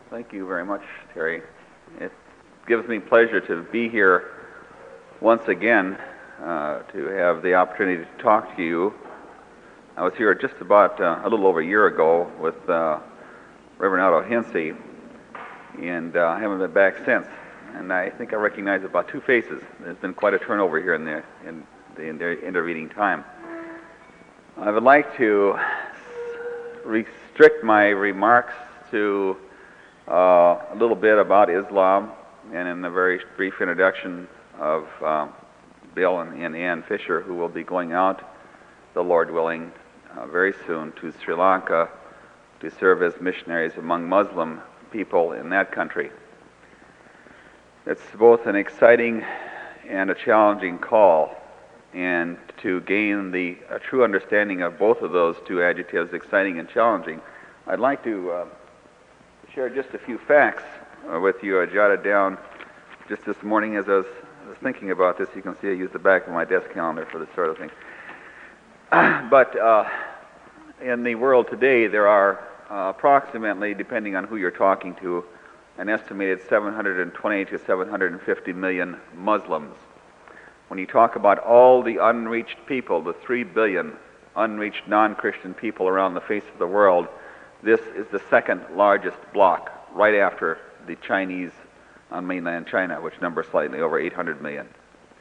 Thank you very much, Terry. It gives me pleasure to be here once again to have the opportunity to talk to you. I was here just about a little over a year ago with Reverend Otto Hensey, and I haven't been back since. And I think I recognize about two faces. There's been quite a turnover here in the intervening time. I would like to restrict my remarks to a little bit about Islam, and in a very brief introduction of Bill and Ann Fisher, who will be going out, the Lord willing, very soon to Sri Lanka to serve as missionaries among Muslim people in that country. It's both an exciting and a challenging call, and to gain a true understanding of both of those two adjectives, exciting and challenging, I'd like to share just a few facts with you. I jotted down just this morning as I was thinking about this. You can see I used the back of my desk calendar for this sort of thing. But in the world today, there are approximately, depending on who you're talking to, an estimated 720 to 750 million Muslims. When you talk about all the unreached people, the 3 billion unreached non-Christian people around the face of the world, this is the second largest block, right after the Chinese on mainland China, which numbers slightly over 800 million.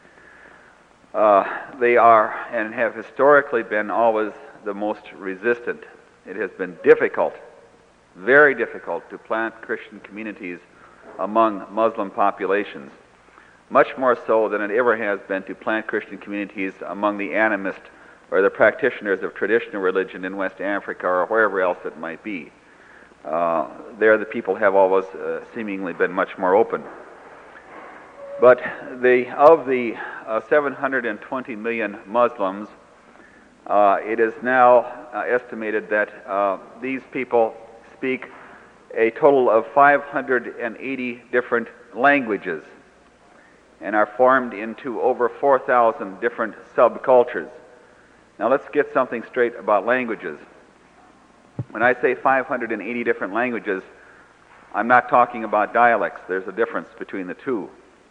They are and have historically been always the most resistant. It has been difficult, very difficult, to plant Christian communities among Muslim populations, much more so than it ever has been to plant Christian communities among the animist or the practitioners of traditional religion in West Africa or wherever else it might be. There the people have always seemingly been much more open. But of the 720 million Muslims, it is now estimated that these people speak a total of 580 different languages and are formed into over 4,000 different subcultures. Now let's get something straight about languages. When I say 580 different languages, I'm not talking about dialects. There's a difference between the two.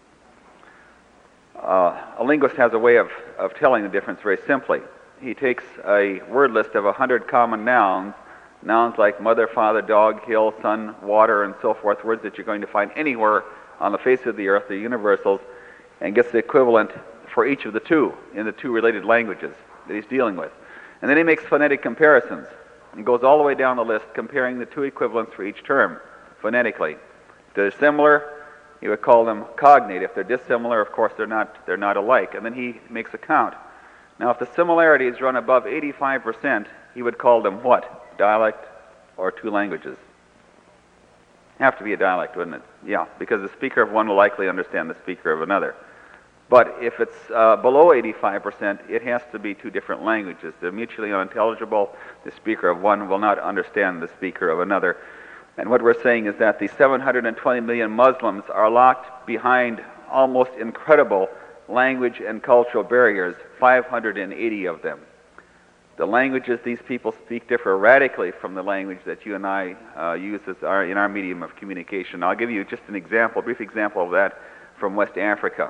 A linguist has a way of telling the difference very simply. He takes a word list of 100 common nouns like mother, father, dog, hill, sun, water, and so forth, words that you're going to find anywhere on the face of the earth, the universals, and gets the equivalent for each of the two in the two related languages that he's dealing with. And then he makes phonetic comparisons and goes all the way down the list, comparing the two equivalents for each term phonetically. If they're similar, he would call them cognate. If they're dissimilar, of course, they're not alike. And then he makes a count. Now, if the similarities run above 85%, he would call them what? Dialect or two languages? Have to be a dialect, wouldn't it? Yeah, because the speaker of one will likely understand the speaker of another. But if it's below 85%, it has to be two different languages. They're mutually unintelligible. The speaker of one will not understand the speaker of another. And what we're saying is that the 720 million Muslims are locked behind almost incredible language and cultural barriers, 580 of them. The languages these people speak differ radically from the language that you and I use in our medium of communication. I'll give you just an example, a brief example of that from West Africa.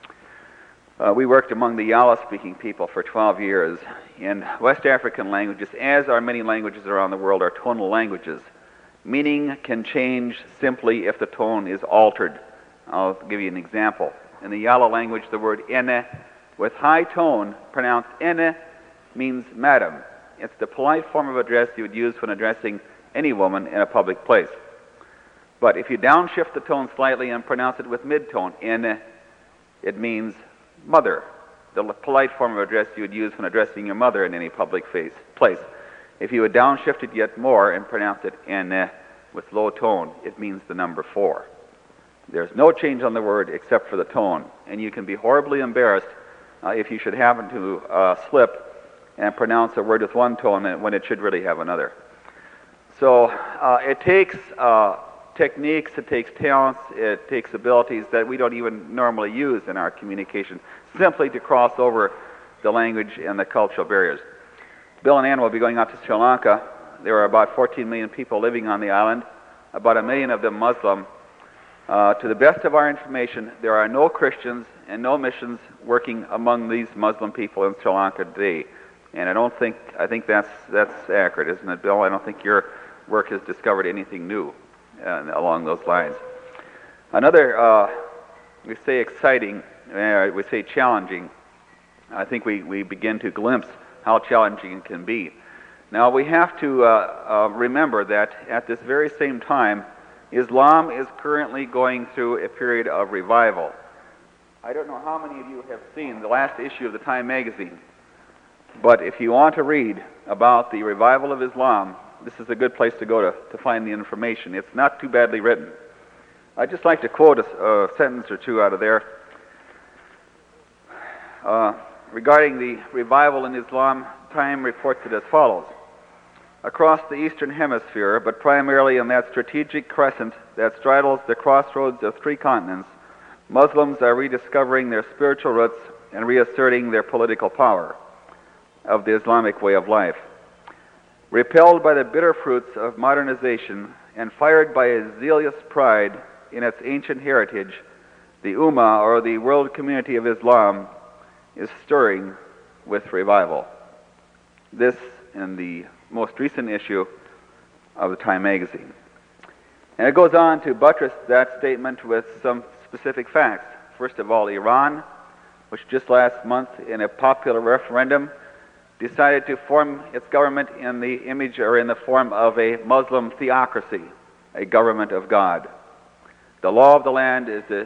We worked among the Yala-speaking people for 12 years. And West African languages, as are many languages around the world, are tonal languages. Meaning can change simply if the tone is altered. I'll give you an example. In the Yala language, the word ene, with high tone, pronounced ene, means madam. It's the polite form of address you would use when addressing any woman in a public place. But if you downshift the tone slightly and pronounce it with mid-tone, ene, it means mother, the polite form of address you would use when addressing your mother in any public place. If you would downshift it yet more and pronounce it ene with low tone, it means the number 4. There's no change on the word except for the tone, and you can be horribly embarrassed if you should happen to slip and pronounce a word with one tone when it should really have another. So it takes techniques, it takes talents, it takes abilities that we don't even normally use in our communication, simply to cross over the language and the cultural barriers. Bill and Ann will be going out to Sri Lanka. There are about 14 million people living on the island. about 1 million of them Muslim. To the best of our information, there are no Christians and no missions working among these Muslim people in Sri Lanka today. And I think that's accurate, isn't it, Bill? I don't think your work has discovered anything new along those lines. Another, we say exciting, we say challenging. I think we begin to glimpse how challenging it can be. Now we have to remember that at this very same time, Islam is currently going through a period of revival. I don't know how many of you have seen the last issue of the Time magazine, but if you want to read about the revival of Islam, this is a good place to go to find the information. It's not too badly written. I'd just like to quote a sentence or two out of there. Regarding the revival in Islam, Time reports it as follows. Across the Eastern Hemisphere, but primarily in that strategic crescent that straddles the crossroads of 3 continents, Muslims are rediscovering their spiritual roots and reasserting their political power of the Islamic way of life. Repelled by the bitter fruits of modernization and fired by a zealous pride in its ancient heritage, the Ummah, or the world community of Islam, is stirring with revival. This in the most recent issue of the Time magazine. And it goes on to buttress that statement with some specific facts. First of all, Iran, which just last month in a popular referendum decided to form its government in the image or in the form of a Muslim theocracy, a government of God. The law of the land is the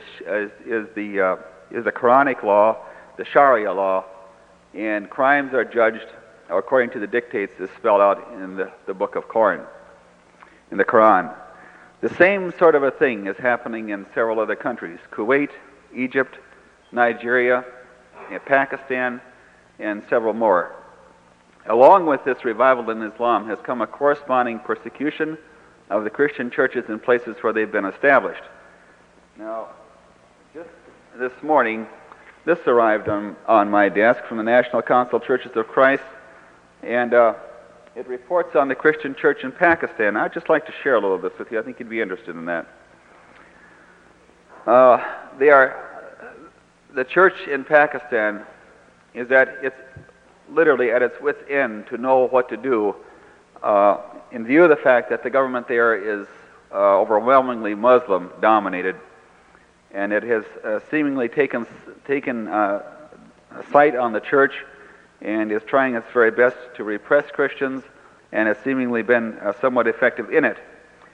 Quranic law, the Sharia law, and crimes are judged according to the dictates as spelled out in the book of Quran, in the Quran. The same sort of a thing is happening in several other countries: Kuwait, Egypt, Nigeria, Pakistan, and several more. Along with this revival in Islam has come a corresponding persecution of the Christian churches in places where they've been established. Now, just this morning, this arrived on my desk from the National Council of Churches of Christ, and it reports on the Christian church in Pakistan. I'd just like to share a little of this with you. I think you'd be interested in that. The church in Pakistan is literally at its wit's end to know what to do in view of the fact that the government there is overwhelmingly Muslim dominated, and it has seemingly taken a sight on the church and is trying its very best to repress Christians, and has seemingly been somewhat effective in it.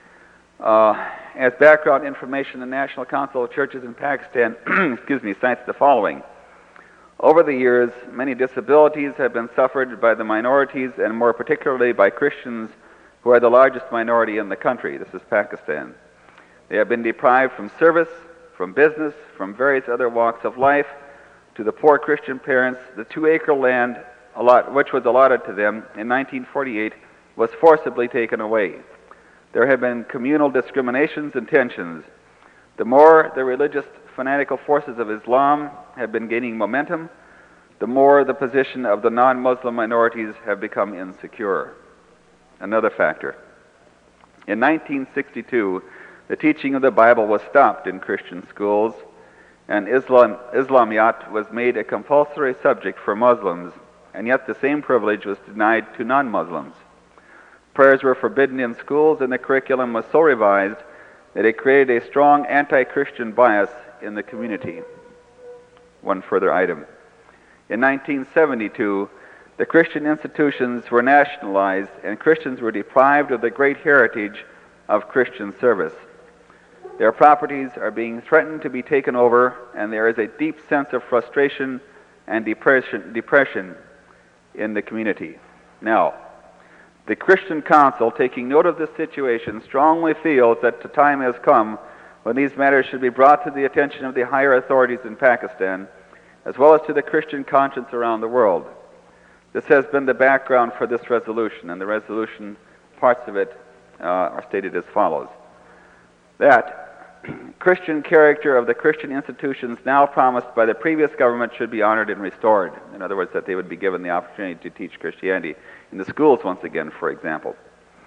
As background information, the National Council of Churches in Pakistan cites the following. Over the years, many disabilities have been suffered by the minorities, and more particularly by Christians, who are the largest minority in the country. This is Pakistan. They have been deprived from service, from business, from various other walks of life. To the poor Christian parents, the 2-acre land which was allotted to them in 1948 was forcibly taken away. There have been communal discriminations and tensions. The more the religious fanatical forces of Islam have been gaining momentum, the more the position of the non-Muslim minorities have become insecure. Another factor. In 1962, the teaching of the Bible was stopped in Christian schools, and Islamiyat was made a compulsory subject for Muslims, and yet the same privilege was denied to non-Muslims. Prayers were forbidden in schools, and the curriculum was so revised that it created a strong anti-Christian bias in the community. One further item. In 1972, the Christian institutions were nationalized, and Christians were deprived of the great heritage of Christian service. Their properties are being threatened to be taken over, and there is a deep sense of frustration and depression in the community. Now, the Christian Council, taking note of this situation, strongly feels that the time has come when these matters should be brought to the attention of the higher authorities in Pakistan, as well as to the Christian conscience around the world. This has been the background for this resolution, and the resolution, parts of it, are stated as follows. That Christian character of the Christian institutions now promised by the previous government should be honored and restored. In other words, that they would be given the opportunity to teach Christianity in the schools once again, for example.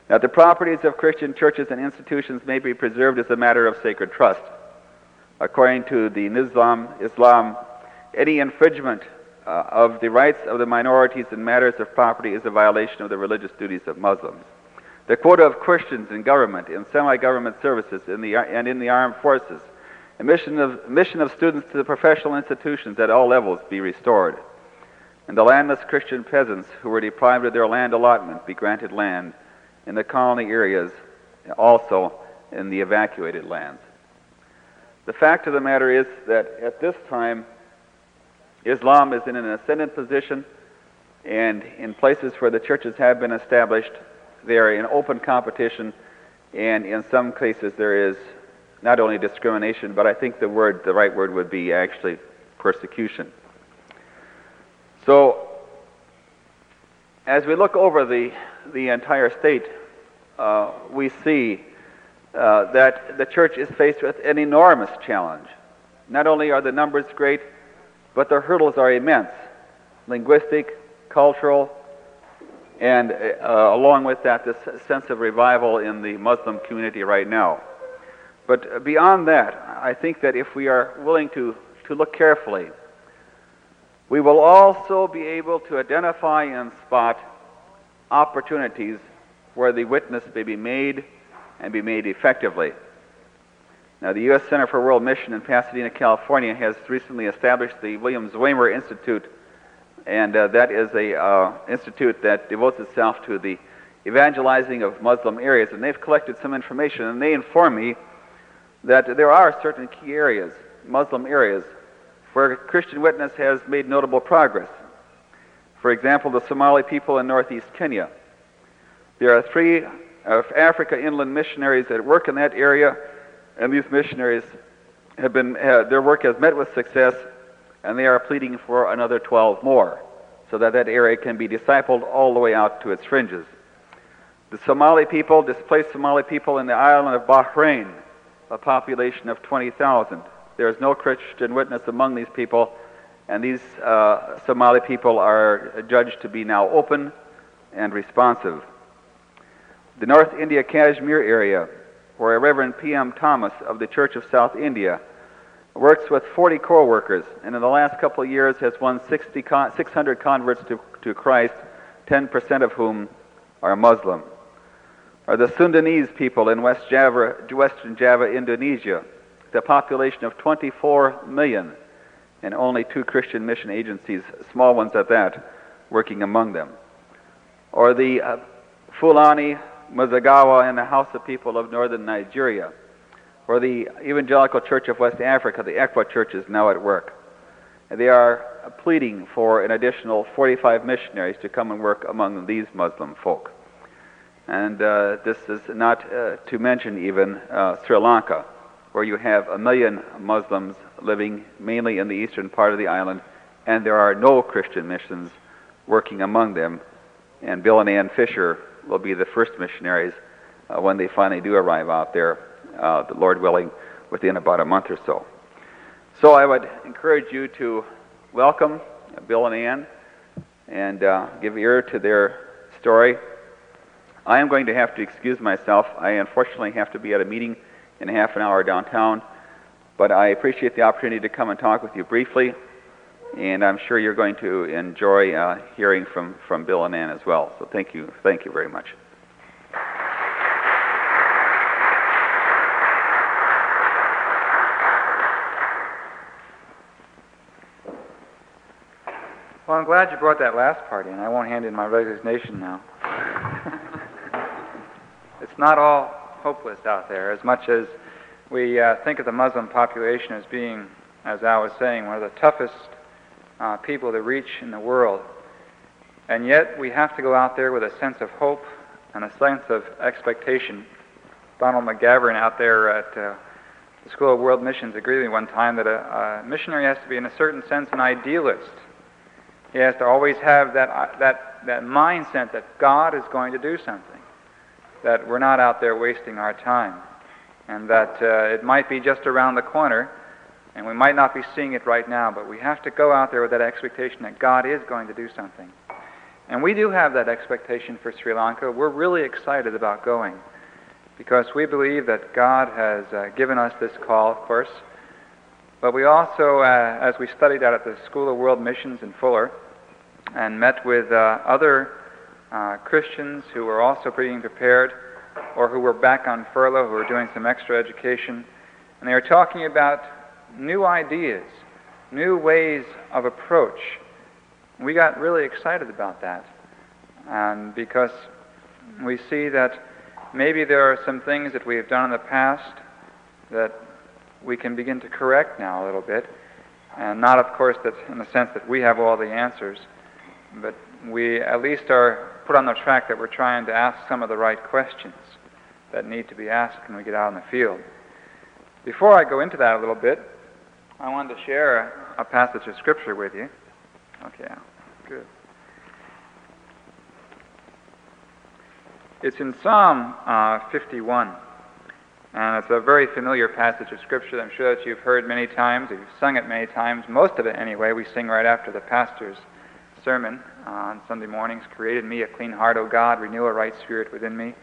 That the properties of Christian churches and institutions may be preserved as a matter of sacred trust. According to the Islam, any infringement of the rights of the minorities in matters of property is a violation of the religious duties of Muslims. The quota of Christians in government, in semi-government services, and in the armed forces, admission of students to the professional institutions at all levels be restored, and the landless Christian peasants who were deprived of their land allotment be granted land in the colony areas, also in the evacuated lands. The fact of the matter is that at this time, Islam is in an ascendant position, and in places where the churches have been established, they are in open competition, and in some cases there is not only discrimination, but I think the right word would be actually persecution. So, as we look over the entire state, we see that the church is faced with an enormous challenge. Not only are the numbers great, but the hurdles are immense, linguistic, cultural, and along with that, this sense of revival in the Muslim community right now. But beyond that, I think that if we are willing to look carefully, we will also be able to identify and spot opportunities where the witness may be made and be made effectively. Now, the U.S. Center for World Mission in Pasadena, California, has recently established the William Zwaymer Institute, and that is an institute that devotes itself to the evangelizing of Muslim areas, and they've collected some information, and they inform me that there are certain key areas, Muslim areas, where Christian witness has made notable progress. For example, the Somali people in northeast Kenya. There are 3 Africa inland missionaries that work in that area, and these missionaries have their work has met with success, and they are pleading for another 12 more, so that area can be discipled all the way out to its fringes. The Somali people, displaced Somali people in the island of Bahrain, a population of 20,000. There is no Christian witness among these people, and these Somali people are judged to be now open and responsive. The North India Kashmir area, where Reverend P.M. Thomas of the Church of South India works with 40 co-workers, and in the last couple of years has won 600 converts to Christ, 10% of whom are Muslim. Or the Sundanese people in Western Java, Indonesia, the population of 24 million, and only 2 Christian mission agencies, small ones at that, working among them. Or the Fulani Muzagawa and the Hausa people of northern Nigeria, or the Evangelical Church of West Africa, the ECWA Church, is now at work. And they are pleading for an additional 45 missionaries to come and work among these Muslim folk. And this is not to mention even Sri Lanka, where you have 1 million Muslims living mainly in the eastern part of the island, and there are no Christian missions working among them. And Bill and Ann Fisher will be the first missionaries when they finally do arrive out there, the Lord willing, within about a month or so. So I would encourage you to welcome Bill and Ann and give ear to their story. I am going to have to excuse myself. I unfortunately have to be at a meeting in half an hour downtown, but I appreciate the opportunity to come and talk with you briefly, and I'm sure you're going to enjoy hearing from Bill and Ann as well. So thank you very much. Well, I'm glad you brought that last part in. I won't hand in my resignation now. It's not all hopeless out there, as much as we think of the Muslim population as being, as Al was saying, one of the toughest people to reach in the world. And yet we have to go out there with a sense of hope and a sense of expectation. Donald McGavran out there at the School of World Missions agreed with me one time that a missionary has to be, in a certain sense, an idealist. He has to always have that mindset that God is going to do something, that we're not out there wasting our time, and that it might be just around the corner, and we might not be seeing it right now, but we have to go out there with that expectation that God is going to do something. And we do have that expectation for Sri Lanka. We're really excited about going because we believe that God has given us this call, of course. But we also, as we studied out at the School of World Missions in Fuller and met with other Christians who were also being prepared or who were back on furlough, who were doing some extra education, and they were talking about new ideas, new ways of approach. We got really excited about that, and because we see that maybe there are some things that we have done in the past that we can begin to correct now a little bit, and not, of course, that in the sense that we have all the answers, but we at least are put on the track that we're trying to ask some of the right questions that need to be asked when we get out in the field. Before I go into that a little bit, I wanted to share a passage of Scripture with you. Okay, good. It's in Psalm 51, and it's a very familiar passage of Scripture that I'm sure that you've heard many times, you've sung it many times, most of it anyway. We sing right after the pastor's sermon on Sunday mornings, "Create in me a clean heart, O God, renew a right spirit within me."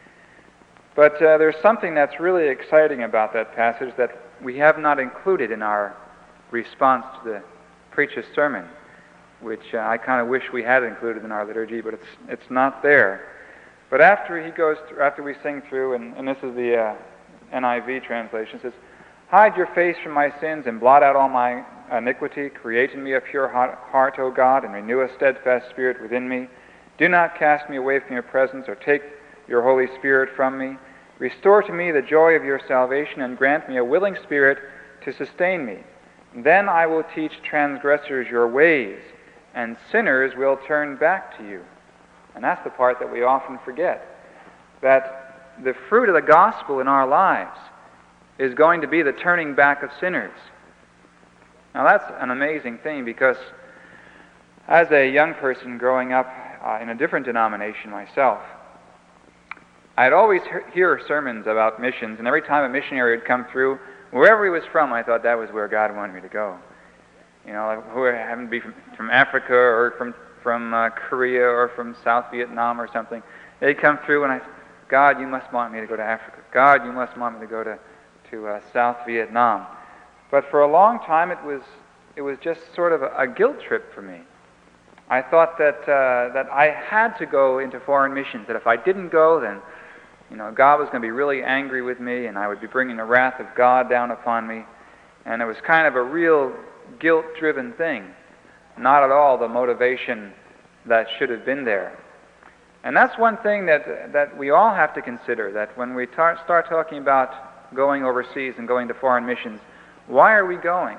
But there's something that's really exciting about that passage that we have not included in our response to the preacher's sermon, which I kind of wish we had included in our liturgy, but it's not there. But after we sing through, and this is the NIV translation, it says, "Hide your face from my sins and blot out all my iniquity. Create in me a pure heart, O God, and renew a steadfast spirit within me. Do not cast me away from your presence or take your Holy Spirit from me. Restore to me the joy of your salvation and grant me a willing spirit to sustain me. Then I will teach transgressors your ways, and sinners will turn back to you." And that's the part that we often forget, that the fruit of the gospel in our lives is going to be the turning back of sinners. Now that's an amazing thing, because as a young person growing up in a different denomination myself, I'd always hear sermons about missions, and every time a missionary would come through, wherever he was from, I thought that was where God wanted me to go. You know, who happened to be from Africa or from Korea or from South Vietnam or something. They'd come through and I said, "God, you must want me to go to Africa. God, you must want me to go to South Vietnam." But for a long time, it was just sort of a guilt trip for me. I thought that I had to go into foreign missions, that if I didn't go, then God was going to be really angry with me, and I would be bringing the wrath of God down upon me. And it was kind of a real guilt-driven thing, not at all the motivation that should have been there. And that's one thing that we all have to consider, that when we start talking about going overseas and going to foreign missions, why are we going?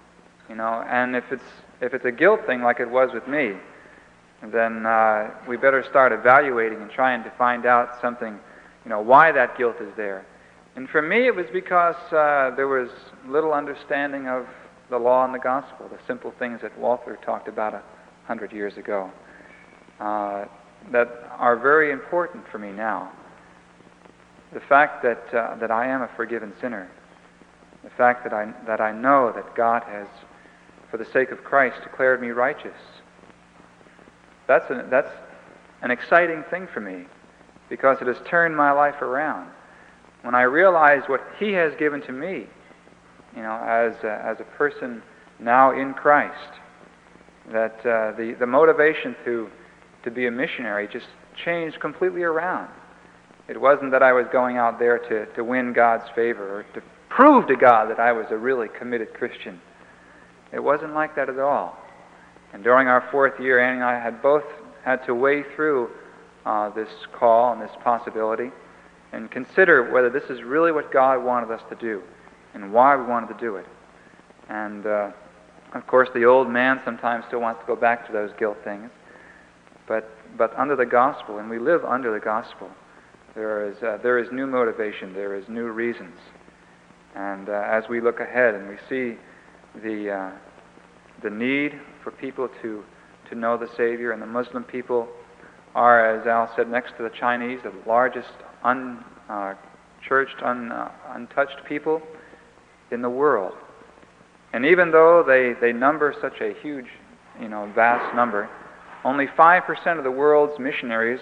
And if it's a guilt thing like it was with me, then we better start evaluating and trying to find out something, why that guilt is there. And for me, it was because there was little understanding of the law and the gospel, the simple things that Walther talked about 100 years ago, that are very important for me now. The fact that I am a forgiven sinner, the fact that I know that God has, for the sake of Christ, declared me righteous. That's an exciting thing for me, because it has turned my life around. When I realize what He has given to me, as a person now in Christ, that the motivation to be a missionary just changed completely around. It wasn't that I was going out there to win God's favor or to prove to God that I was a really committed Christian. It wasn't like that at all. And during our 4th year, Annie and I had both had to weigh through this call and this possibility and consider whether this is really what God wanted us to do and why we wanted to do it. And of course, the old man sometimes still wants to go back to those guilt things. But under the gospel, and we live under the gospel, there is new motivation, there is new reasons. And as we look ahead and we see the need for people to know the Savior, and the Muslim people are, as Al said, next to the Chinese, the largest unchurched, untouched people in the world. And even though they number such a huge, vast number, Only 5% of the world's missionaries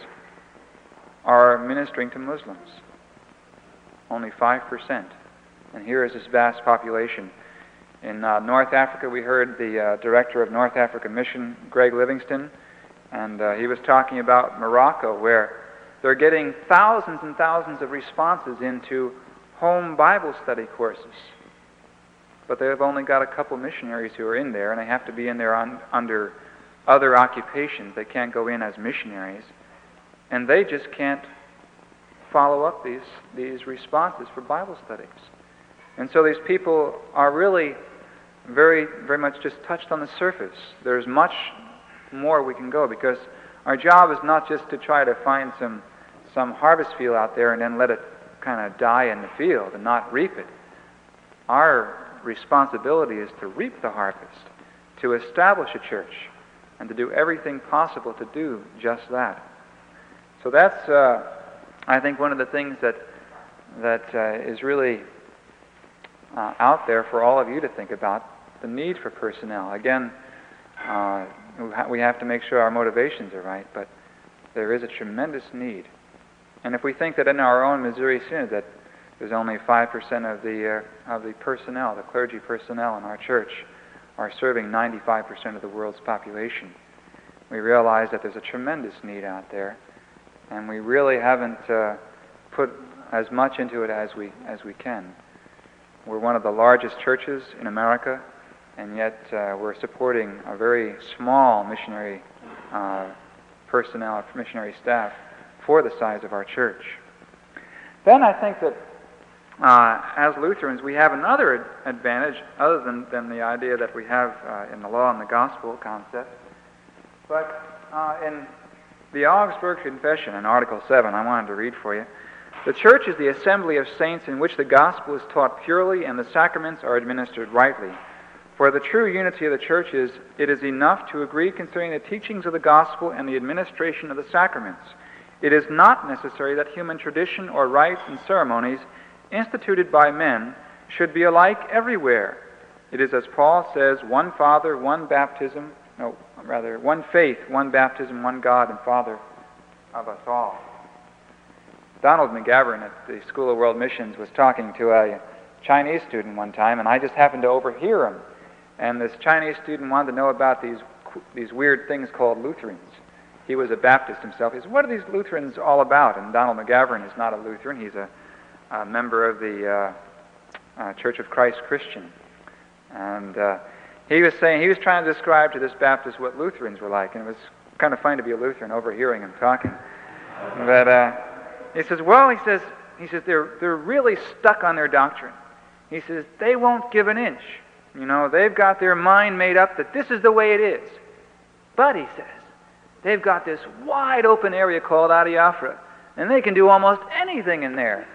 are ministering to Muslims. Only 5%. And here is this vast population. In North Africa, we heard the director of North Africa Mission, Greg Livingston, and he was talking about Morocco, where they're getting thousands and thousands of responses into home Bible study courses. But they've only got a couple missionaries who are in there, and they have to be in there under other occupations. They can't go in as missionaries. And they just can't follow up these responses for Bible studies. And so these people are really very, very much just touched on the surface. There's much more we can go, because our job is not just to try to find some harvest field out there and then let it kind of die in the field and not reap it. Our responsibility is to reap the harvest, to establish a church, and to do everything possible to do just that. So that's, I think, one of the things that is really out there for all of you to think about, the need for personnel. Again, we have to make sure our motivations are right, but there is a tremendous need. And if we think that in our own Missouri Synod that there's only 5% of the personnel, the clergy personnel in our church, are serving 95% of the world's population, we realize that there's a tremendous need out there, and we really haven't put as much into it as we can. We're one of the largest churches in America, and yet we're supporting a very small missionary personnel, missionary staff, for the size of our church. Then I think that as Lutherans, we have another advantage other than the idea that we have in the law and the gospel concept. But in the Augsburg Confession, in Article 7, I wanted to read for you, the church is the assembly of saints in which the gospel is taught purely and the sacraments are administered rightly. For the true unity of the church is, it is enough to agree concerning the teachings of the gospel and the administration of the sacraments. It is not necessary that human tradition or rites and ceremonies instituted by men should be alike everywhere. It is, as Paul says, one Father, one baptism, one faith, one baptism, one God and Father of us all. Donald McGavran at the School of World Missions was talking to a Chinese student one time, and I just happened to overhear him. And this Chinese student wanted to know about these weird things called Lutherans. He was a Baptist himself. He said, "What are these Lutherans all about?" And Donald McGavran is not a Lutheran. He's a member of the Church of Christ Christian. And he was trying to describe to this Baptist what Lutherans were like, and it was kind of fun to be a Lutheran overhearing him talking. But he says, they're really stuck on their doctrine. He says, they won't give an inch. You know, they've got their mind made up that this is the way it is. But, he says, they've got this wide open area called adiaphora, and they can do almost anything in there.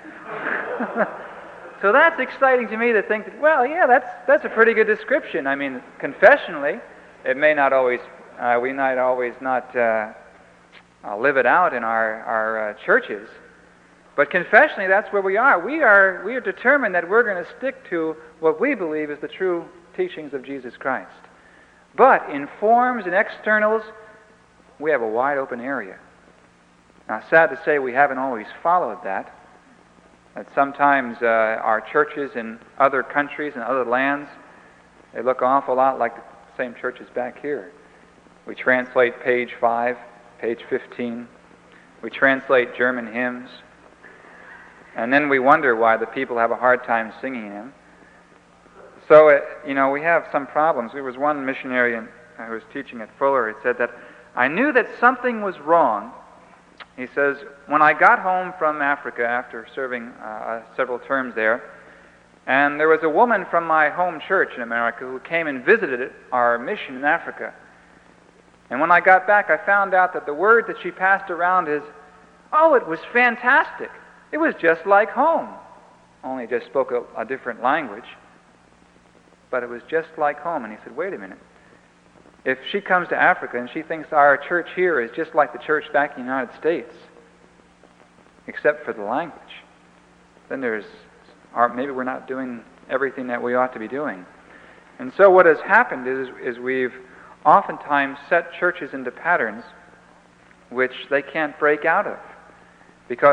So that's exciting to me to think that, well, yeah, that's a pretty good description. I mean, confessionally, it may not always, we might always not live it out in our churches, but confessionally, that's where we are. We are determined that we're going to stick to what we believe is the true teachings of Jesus Christ. But in forms and externals, we have a wide open area. Now, sad to say, we haven't always followed that. That sometimes our churches in other countries and other lands, they look an awful lot like the same churches back here. We translate page 5, page 15. We translate German hymns. And then we wonder why the people have a hard time singing them. So, we have some problems. There was one missionary who was teaching at Fuller. He said that, I knew that something was wrong. He says, when I got home from Africa after serving several terms there, and there was a woman from my home church in America who came and visited our mission in Africa. And when I got back, I found out that the word that she passed around is, "Oh, it was fantastic. It was just like home." Only just spoke a different language. But it was just like home. And he said, wait a minute. If she comes to Africa and she thinks our church here is just like the church back in the United States, except for the language, then maybe we're not doing everything that we ought to be doing. And so what has happened is we've oftentimes set churches into patterns which they can't break out of, because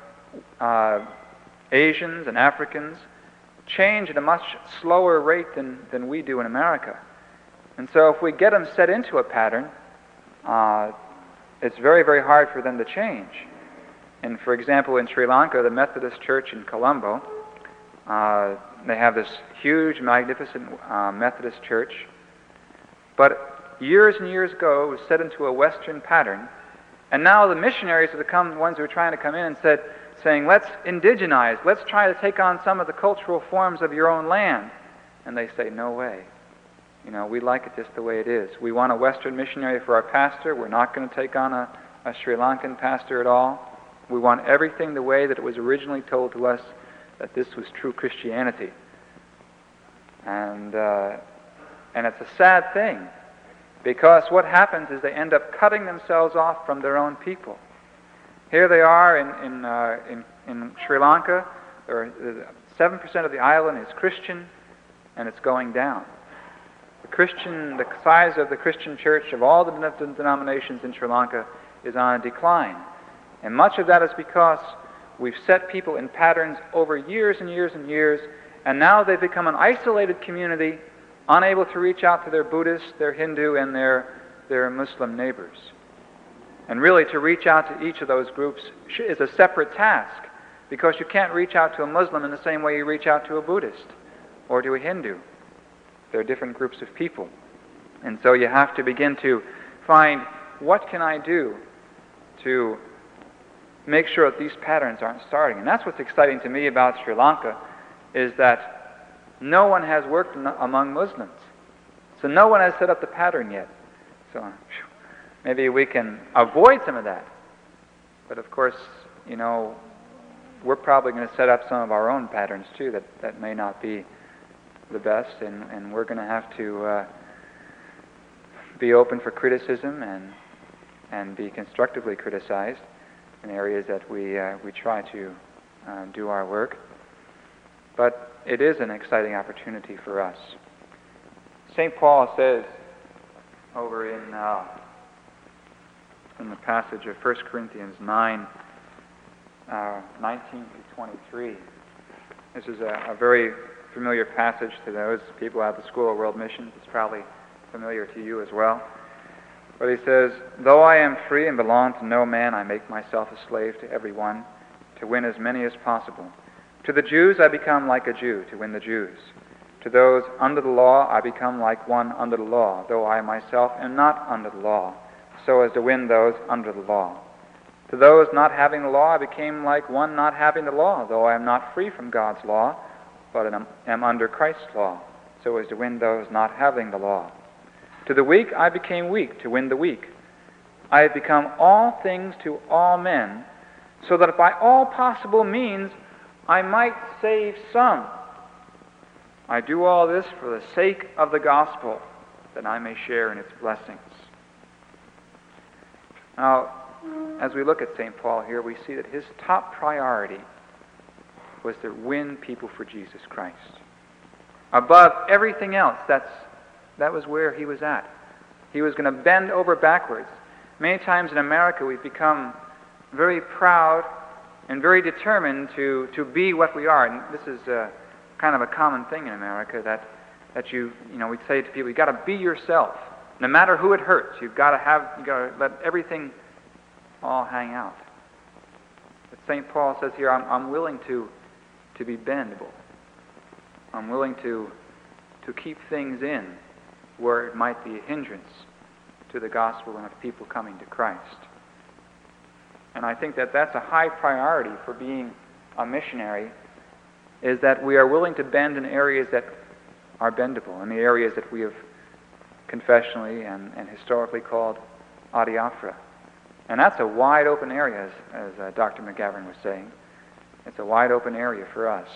Asians and Africans change at a much slower rate than we do in America. And so if we get them set into a pattern, it's very, very hard for them to change. And for example, in Sri Lanka, the Methodist Church in Colombo, they have this huge, magnificent Methodist church. But years and years ago, it was set into a Western pattern. And now the missionaries have become the ones who are trying to come in and saying, let's indigenize, let's try to take on some of the cultural forms of your own land. And they say, no way. We like it just the way it is. We want a Western missionary for our pastor. We're not going to take on a Sri Lankan pastor at all. We want everything the way that it was originally told to us, that this was true Christianity. And it's a sad thing, because what happens is they end up cutting themselves off from their own people. Here they are in Sri Lanka, 7% of the island is Christian, and it's going down. The size of the Christian church of all the denominations in Sri Lanka is on a decline. And much of that is because we've set people in patterns over years and years and years, and now they've become an isolated community, unable to reach out to their Buddhist, their Hindu, and their Muslim neighbors. And really, to reach out to each of those groups is a separate task, because you can't reach out to a Muslim in the same way you reach out to a Buddhist or to a Hindu. They're different groups of people. And so you have to begin to find, what can I do to make sure that these patterns aren't starting? And that's what's exciting to me about Sri Lanka, is that no one has worked among Muslims. So no one has set up the pattern yet. So maybe we can avoid some of that. But of course, we're probably going to set up some of our own patterns too that may not be the best, and we're going to have to be open for criticism and be constructively criticized in areas that we try to do our work. But it is an exciting opportunity for us. St. Paul says over in the passage of 1 Corinthians 9, 19 to 23. This is a very familiar passage to those people at the School of World Missions. It's probably familiar to you as well. But he says, though I am free and belong to no man, I make myself a slave to every one, to win as many as possible. To the Jews I become like a Jew, to win the Jews. To those under the law I become like one under the law, though I myself am not under the law, so as to win those under the law. To those not having the law I became like one not having the law, though I am not free from God's law, but am under Christ's law, so as to win those not having the law. To the weak I became weak, to win the weak. I have become all things to all men, so that by all possible means I might save some. I do all this for the sake of the gospel, that I may share in its blessings. Now, as we look at St. Paul here, we see that his top priority was to win people for Jesus Christ. Above everything else, that was where he was at. He was going to bend over backwards. Many times in America, we've become very proud and very determined to be what we are. And this is kind of a common thing in America, that we'd say to people, you've got to be yourself. No matter who it hurts, you've got to let everything all hang out. But St. Paul says here, I'm willing to be bendable. I'm willing to keep things in where it might be a hindrance to the gospel and of people coming to Christ. And I think that that's a high priority for being a missionary, is that we are willing to bend in areas that are bendable, in the areas that we have confessionally and historically called adiaphora. And that's a wide open area, as Dr. McGavran was saying. It's a wide open area for us.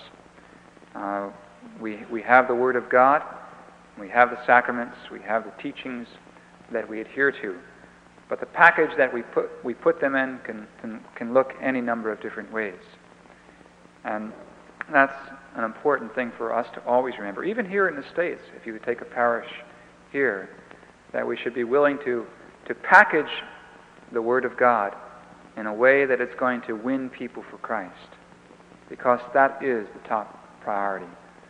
We have the Word of God, we have the sacraments, we have the teachings that we adhere to. But the package that we put them in can look any number of different ways. And that's an important thing for us to always remember. Even here in the States, if you would take a parish here, that we should be willing to package the Word of God in a way that it's going to win people for Christ, because that is the top priority.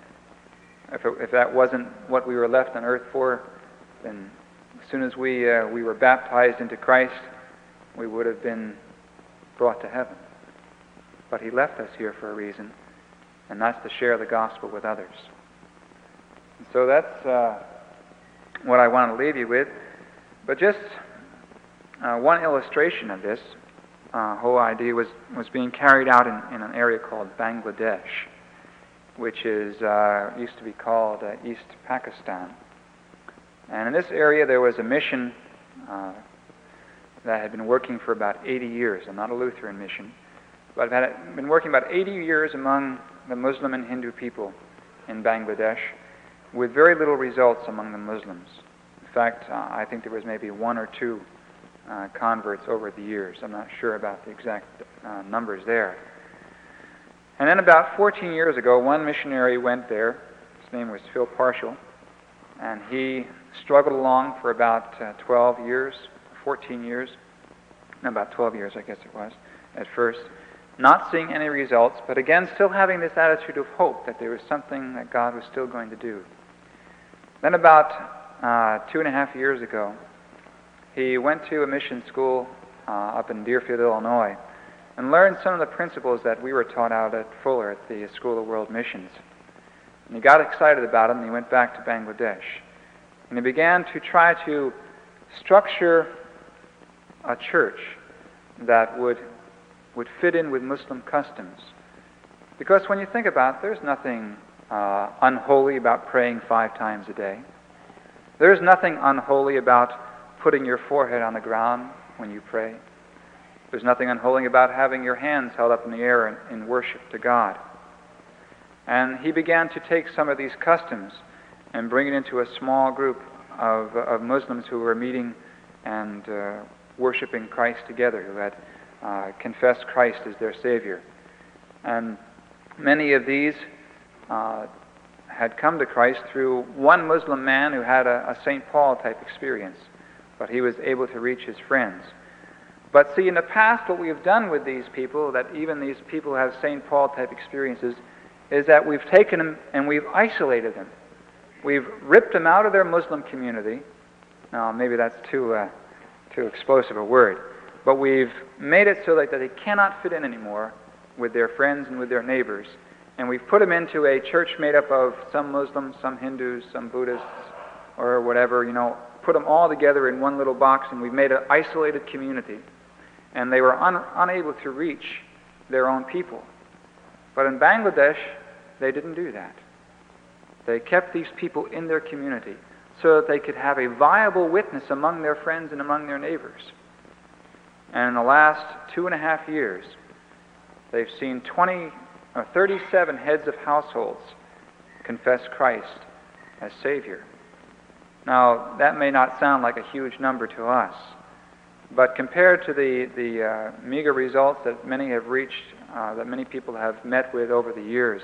If that wasn't what we were left on earth for, then as soon as we were baptized into Christ, we would have been brought to heaven. But He left us here for a reason, and that's to share the gospel with others. And so that's what I want to leave you with. But just one illustration of this whole idea was being carried out in an area called Bangladesh, which is used to be called East Pakistan. And in this area there was a mission that had been working for about 80 years. I'm not a Lutheran mission, but had been working about 80 years among the Muslim and Hindu people in Bangladesh, with very little results among the Muslims. In fact, I think there was maybe one or two converts over the years. I'm not sure about the exact numbers there. And then about 14 years ago, one missionary went there. His name was Phil Parshall, and he struggled along for about 12 years, 14 years, about 12 years I guess it was, at first, not seeing any results, but again still having this attitude of hope that there was something that God was still going to do. Then about 2.5 years ago, he went to a mission school up in Deerfield, Illinois, and learned some of the principles that we were taught out at Fuller at the School of World Missions. And he got excited about it, and he went back to Bangladesh. And he began to try to structure a church that would fit in with Muslim customs. Because when you think about it, there's nothing unholy about praying 5 times a day. There's nothing unholy about putting your forehead on the ground when you pray. There's nothing unholy about having your hands held up in the air in worship to God. And he began to take some of these customs and bring it into a small group of Muslims who were meeting and worshiping Christ together, who had confessed Christ as their Savior. And many of these had come to Christ through one Muslim man who had a St. Paul type experience, but he was able to reach his friends. But see, in the past, what we have done with these people, that even these people have St. Paul type experiences, is that we've taken them and we've isolated them. We've ripped them out of their Muslim community. Now, maybe that's too explosive a word, but we've made it so that they cannot fit in anymore with their friends and with their neighbors. And we've put them into a church made up of some Muslims, some Hindus, some Buddhists, or whatever, put them all together in one little box, and we've made an isolated community. And they were unable to reach their own people. But in Bangladesh, they didn't do that. They kept these people in their community so that they could have a viable witness among their friends and among their neighbors. And in the last 2.5 years, they've seen 37 heads of households confess Christ as Savior. Now, that may not sound like a huge number to us, but compared to the meager results that many have reached, that many people have met with over the years,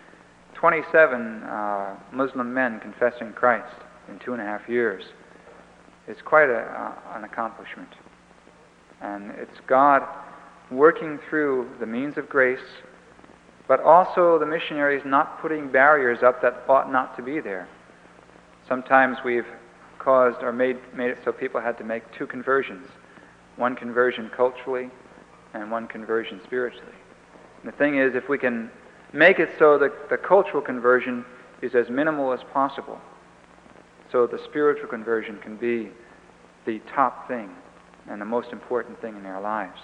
27 Muslim men confessing Christ in 2.5 years is quite an accomplishment. And it's God working through the means of grace, but also the missionaries not putting barriers up that ought not to be there. Sometimes we've caused or made it so people had to make 2 conversions. One conversion culturally and one conversion spiritually. And the thing is, if we can make it so that the cultural conversion is as minimal as possible, so the spiritual conversion can be the top thing and the most important thing in their lives.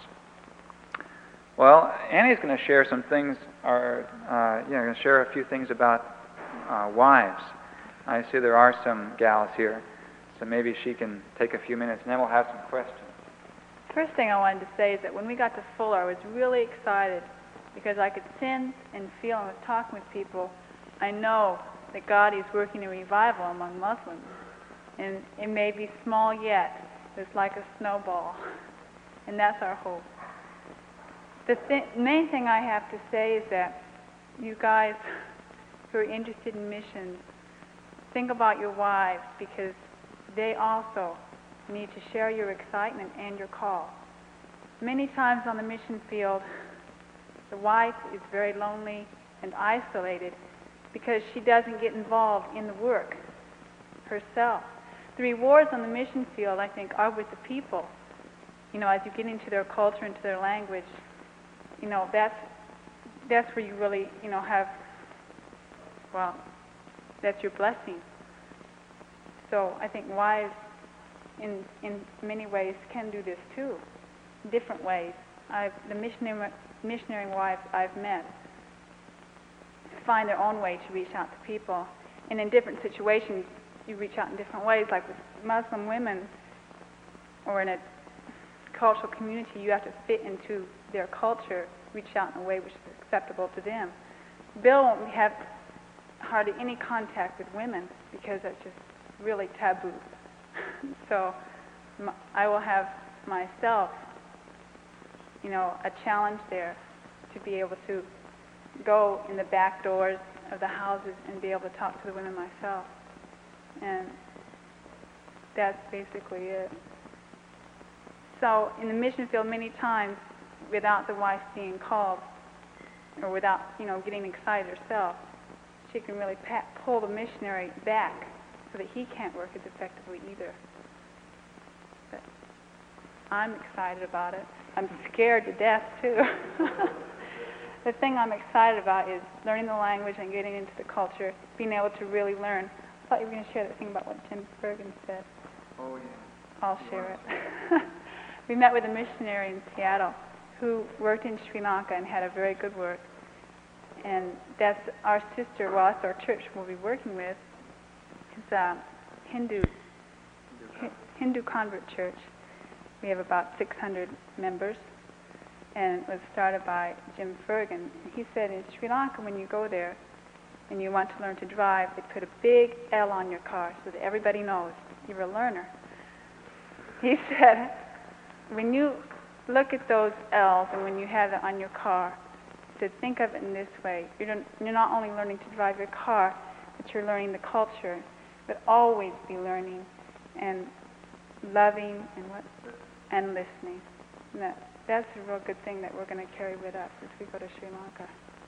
Well, Annie's going to share some things, going to share a few things about wives. I see there are some gals here, so maybe she can take a few minutes, and then we'll have some questions. First thing I wanted to say is that when we got to Fuller, I was really excited because I could sense and feel and was talking with people. I know that God is working a revival among Muslims, and it may be small yet. It's like a snowball, and that's our hope. The main thing I have to say is that you guys who are interested in missions, think about your wives, because they also need to share your excitement and your call. Many times on the mission field, the wife is very lonely and isolated because she doesn't get involved in the work herself. The rewards on the mission field, I think, are with the people. As you get into their culture, into their language, that's where you really, have, that's your blessing. So I think wives, in many ways, can do this too, different ways. The missionary wives I've met find their own way to reach out to people, and in different situations, you reach out in different ways. Like with Muslim women, or in a cultural community, you have to fit into their culture, reach out in a way which is acceptable to them. Bill won't have hardly any contact with women because that's just really taboo. So I will have myself, a challenge there to be able to go in the back doors of the houses and be able to talk to the women myself. And that's basically it. So in the mission field, many times, without the wife being called, or without, getting excited herself, she can really pull the missionary back so that he can't work as effectively either. But I'm excited about it. I'm scared to death, too. The thing I'm excited about is learning the language and getting into the culture, being able to really learn. I thought you were going to share that thing about what Jim Bergen said. Oh, yeah. I'll share it. We met with a missionary in Seattle who worked in Sri Lanka and had a very good work. And that's our sister, that's our church we'll be working with. It's a Hindu convert church. We have about 600 members, and it was started by Jim Fergan. He said in Sri Lanka, when you go there and you want to learn to drive, they put a big L on your car so that everybody knows you're a learner. He said, when you look at those L's and when you have it on your car, he said, think of it in this way. You're not only learning to drive your car, but you're learning the culture, but always be learning and loving and listening. And that's a real good thing that we're going to carry with us as we go to Sri Lanka.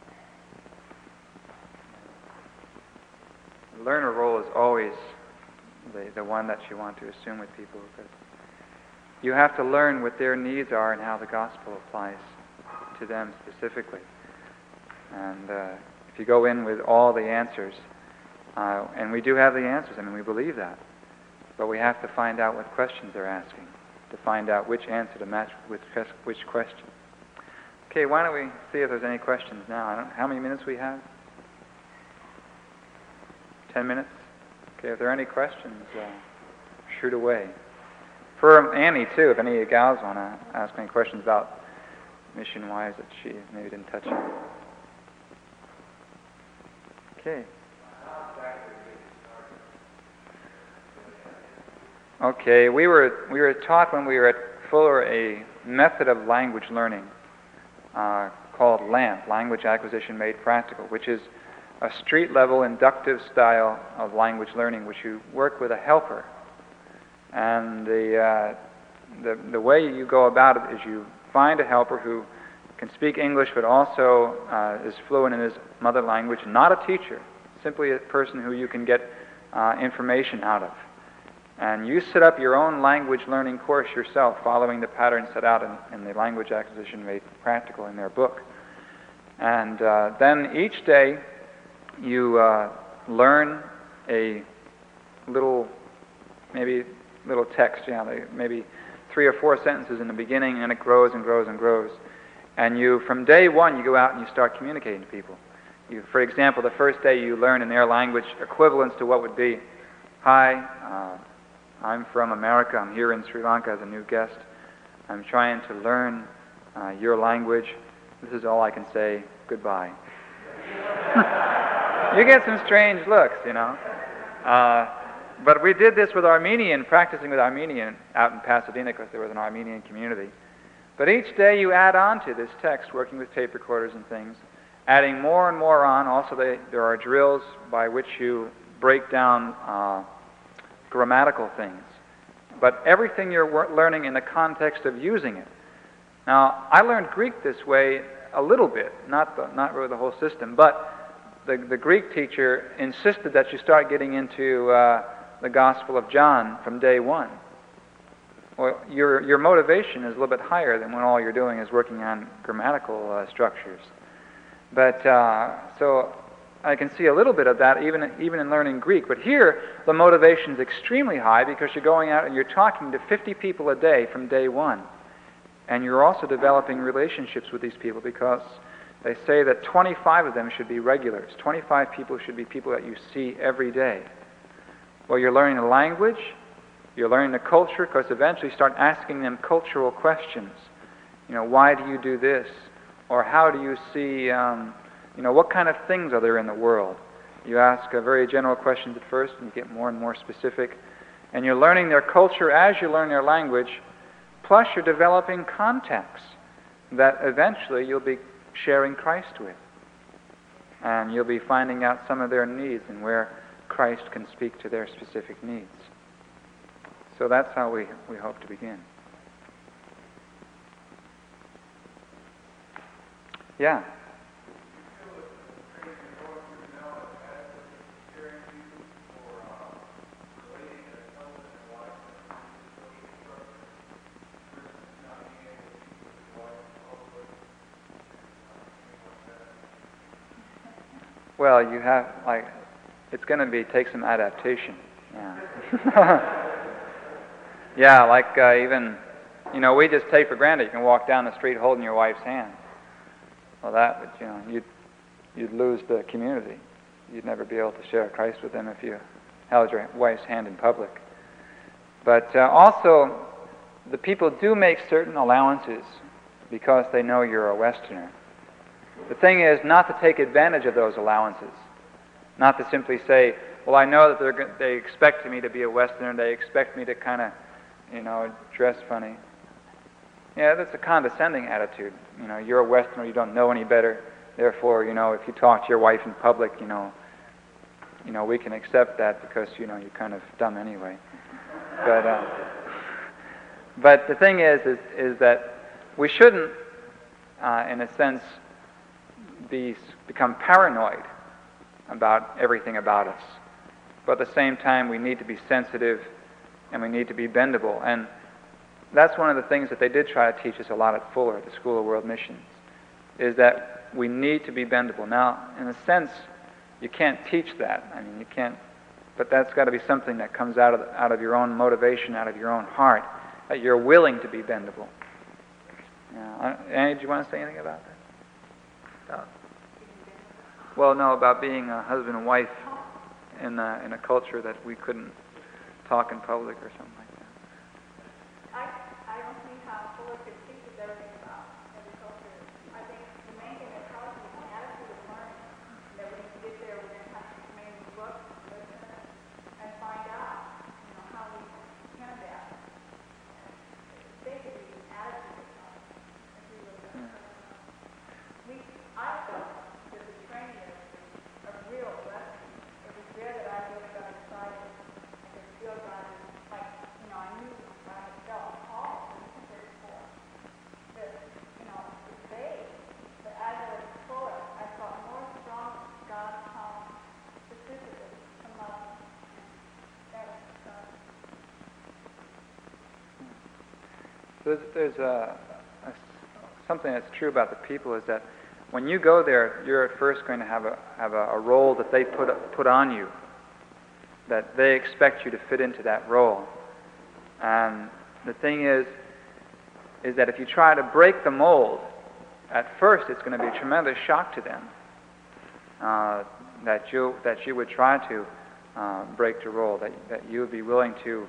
The learner role is always the one that you want to assume with people, because you have to learn what their needs are and how the gospel applies to them specifically. And if you go in with all the answers, and we do have the answers, we believe that, but we have to find out what questions they're asking, to find out which answer to match with which question. Okay, why don't we see if there's any questions now? I don't know how many minutes we have? 10 minutes? Okay, if there are any questions, shoot away. For Annie, too, if any of you gals want to ask any questions about mission-wise that she maybe didn't touch on. Okay. Okay, we were taught when we were at Fuller a method of language learning called LAMP, Language Acquisition Made Practical, which is a street-level inductive style of language learning, which you work with a helper. And the way you go about it is you find a helper who can speak English but also is fluent in his mother language, not a teacher, simply a person who you can get information out of. And you set up your own language learning course yourself, following the pattern set out in the Language Acquisition Made Practical in their book. And then each day you learn a little text, maybe 3 or 4 sentences in the beginning, and it grows and grows and grows. And from day one, you go out and you start communicating to people. For example, the first day you learn in their language equivalents to what would be, hi, I'm from America, I'm here in Sri Lanka as a new guest. I'm trying to learn your language. This is all I can say, goodbye. You get some strange looks, But we did this with Armenian, practicing with Armenian out in Pasadena because there was an Armenian community. But each day you add on to this text, working with tape recorders and things, adding more and more on. Also, there are drills by which you break down grammatical things, but everything you're learning in the context of using it. Now, I learned Greek this way a little bit, not really the whole system, but the Greek teacher insisted that you start getting into the Gospel of John from day one. Well, your motivation is a little bit higher than when all you're doing is working on grammatical structures. But so I can see a little bit of that even in learning Greek. But here, the motivation is extremely high because you're going out and you're talking to 50 people a day from day one. And you're also developing relationships with these people because they say that 25 of them should be regulars. 25 people should be people that you see every day. Well, you're learning the language, you're learning the culture, because eventually you start asking them cultural questions. Why do you do this? Or how do you see, what kind of things are there in the world? You ask very general questions at first, and you get more and more specific. And you're learning their culture as you learn their language, plus you're developing contacts that eventually you'll be sharing Christ with. And you'll be finding out some of their needs and where Christ can speak to their specific needs. So that's how we hope to begin. Yeah. Well, you have, it's going to take some adaptation. Yeah. Yeah, even, we just take for granted you can walk down the street holding your wife's hand. Well, that would, you'd lose the community. You'd never be able to share Christ with them if you held your wife's hand in public. But also, the people do make certain allowances because they know you're a Westerner. The thing is not to take advantage of those allowances, not to simply say, well, I know that they expect me to be a Westerner, they expect me to kind of, dress funny. Yeah, that's a condescending attitude. You're a Westerner, you don't know any better. Therefore, if you talk to your wife in public, we can accept that because, you're kind of dumb anyway. But the thing is that we shouldn't, in a sense, become paranoid about everything about us. But at the same time, we need to be sensitive and we need to be bendable. And that's one of the things that they did try to teach us a lot at Fuller, at the School of World Missions, is that we need to be bendable. Now, in a sense, you can't teach that. I mean, you can't, but that's got to be something that comes out of your own motivation, out of your own heart, that you're willing to be bendable. Annie, do you want to say anything about that? Well, no, about being a husband and wife in a culture that we couldn't talk in public or something like that. I don't see how Fuller could teach us everything about every culture. I think the main thing that tells us is an attitude of learning, that when we get there, we're going to have to come in and look, listen, and find out, how we can adapt. Basically, an attitude of learning. I felt that the training of real lesson, it was there that I really got excited. Feel God is like, I knew I had felt called to the church for that, it's vague. But as I was fuller, I felt more strong God's calling specifically to love. That was God. There's something that's true about the people is that when you go there, you're at first going to have a role that they put on you, that they expect you to fit into that role. And the thing is that if you try to break the mold, at first it's going to be a tremendous shock to them that you would try to break the role, that you would be willing to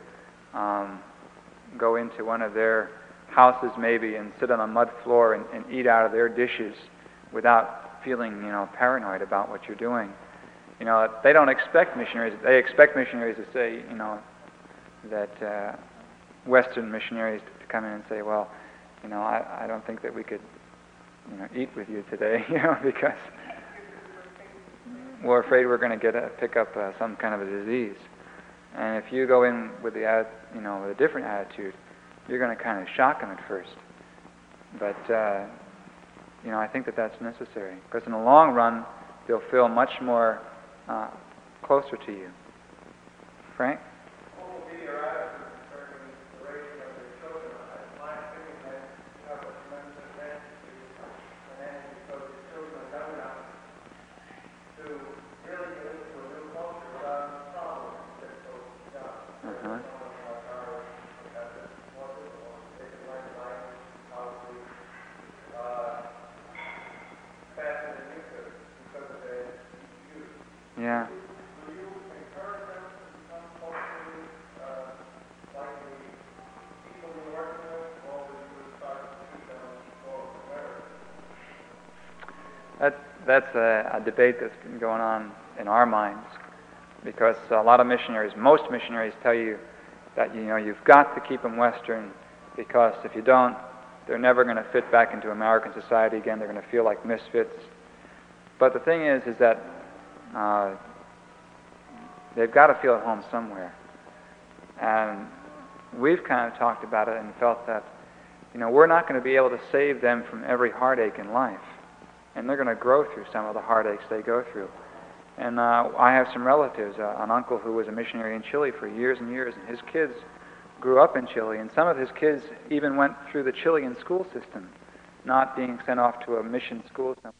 go into one of their houses maybe and sit on a mud floor and eat out of their dishes without feeling, paranoid about what you're doing. They don't expect missionaries. They expect missionaries to say, that Western missionaries to come in and say, well, I don't think that we could, eat with you today, because we're afraid we're going to pick up some kind of a disease. And if you go in with with a different attitude, you're going to kind of shock them at first. But I think that that's necessary, because in the long run, they'll feel much more closer to you. Frank? What will be your attitude concerning the raising of your children? My opinion that you have a tremendous advantage to manage, because your children are young enough to really get into a new culture without any problem. Uh-huh. Yeah. Do you encourage them to become culturally like the people you're working with, or will you try to keep them more aware? That's a debate that's been going on in our minds, because a lot of missionaries, most missionaries, tell you that you've got to keep them Western, because if you don't, they're never going to fit back into American society again. They're going to feel like misfits. But the thing is that they've got to feel at home somewhere. And we've kind of talked about it and felt that, we're not going to be able to save them from every heartache in life. And they're going to grow through some of the heartaches they go through. And I have some relatives, an uncle who was a missionary in Chile for years and years, and his kids grew up in Chile, and some of his kids even went through the Chilean school system, not being sent off to a mission school somewhere.